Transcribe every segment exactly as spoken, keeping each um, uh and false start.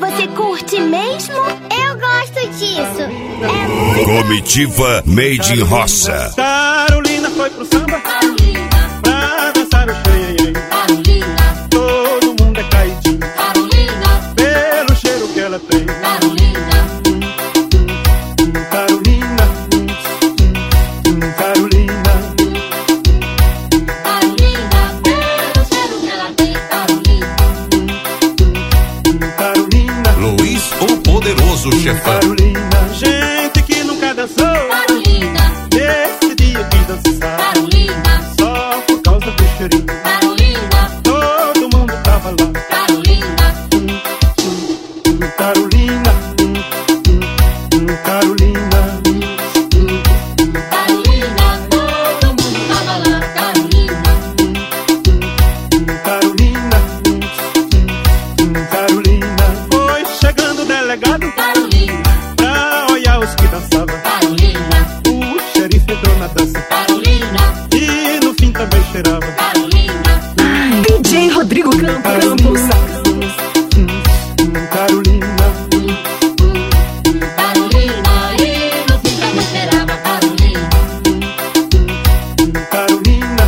você curte mesmo? Eu gosto disso. É muito... Comitiva Made in Roça. Carolina foi pro samba Carolina, pra dançar o xenhenhen. Carolina, Todo mundo é caidinho Carolina, pelo cheiro que ela tem. Carolina, Carolina, Carolina, Carolina, pelo cheiro que ela tem. Carolina, Carolina, Luiz, o poderoso chefão. Carolina. Gente que nunca dançou, Carolina, nesse dia quis dançar. Carolina, Só por causa do cheirinho, Carolina, todo mundo tava lá. Carolina, Carolina, Carolina, Carolina, todo mundo tava lá. Carolina, Carolina, Carolina. Foi chegando o delegado Carolina, pra olhar os que dançavam. Carolina, O xerife entrou na dança Carolina, e no fim também cheirava. Carolina, D J Rodrigo Campos. Carolina, Carolina, e no fim também cheirava. Carolina, Carolina,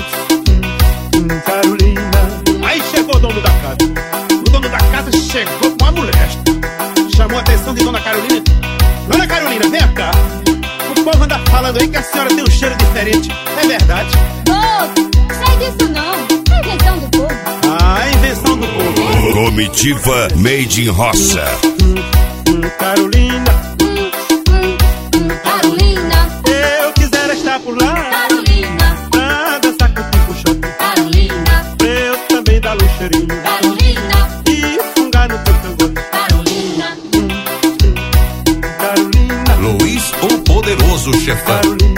Carolina. Aí chegou o dono da casa. O dono da casa chegou com a mulher. Chamou a atenção de Dona Carolina. Dona Carolina, vem cá. O povo anda falando aí que a senhora tem um cheiro diferente. É verdade? Oh, sai disso não. É invenção do povo. A invenção do povo. Comitiva Made in Roça. Carolina, Carolina, eu quisera estar por lá Carolina, pra dançar com o Pico Shopping. Carolina, Pra eu também dar um cheirinho Carolina, e fungar no teu cangote. Carolina, Carolina, Luiz, o poderoso chefão. Carolina.